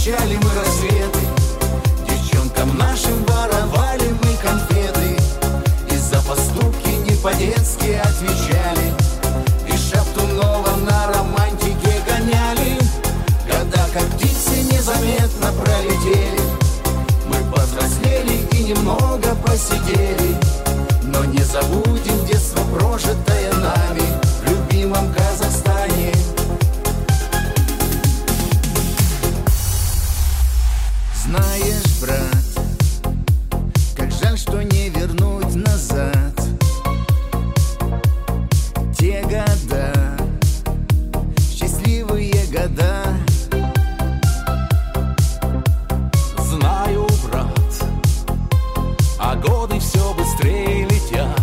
встречали мы рассветы, девчонкам нашим воровали мы конфеты, и за поступки не по-детски отвечали, и Шаптунова на романтике гоняли. Года как птицы незаметно пролетели, мы повзрослели и немного посидели, но не забудем детство, прожитое нами в любимом Казахстане. Знаешь, брат, как жаль, что не вернуть назад те года, счастливые года. Знаю, брат, а годы все быстрее летят.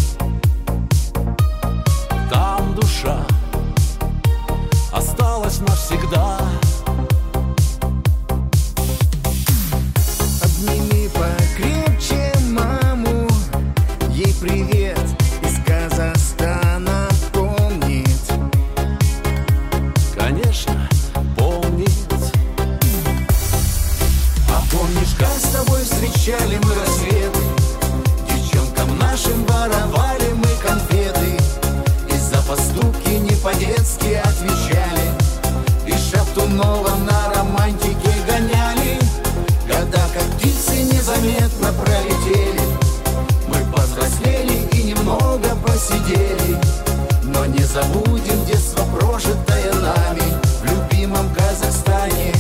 Там душа осталась навсегда. Обними покрепче маму, ей привет из Казахстана помнит. Конечно, помнит. А помнишь, как с тобой встречали мы рассветы, девчонкам нашим воровали мы конфеты, и за поступки не по-детски отвечали, и Шаптунова на романтике гоняли. Года как птицы незаметно пролетели, мы повзрослели и немного посидели, но не забудем детство, прожитое нами в любимом Казахстане.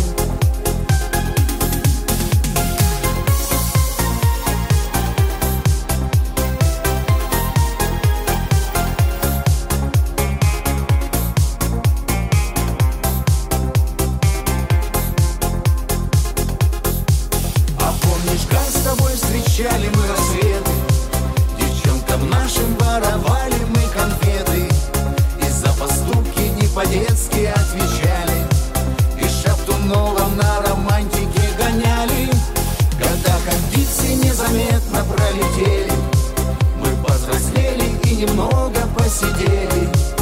Как с тобой встречали мы рассветы, девчонкам нашим воровали мы конфеты, и за поступки не по-детски отвечали, и Шаптунова на романтике гоняли. Года как птицы незаметно пролетели, мы повзрослели и немного посидели,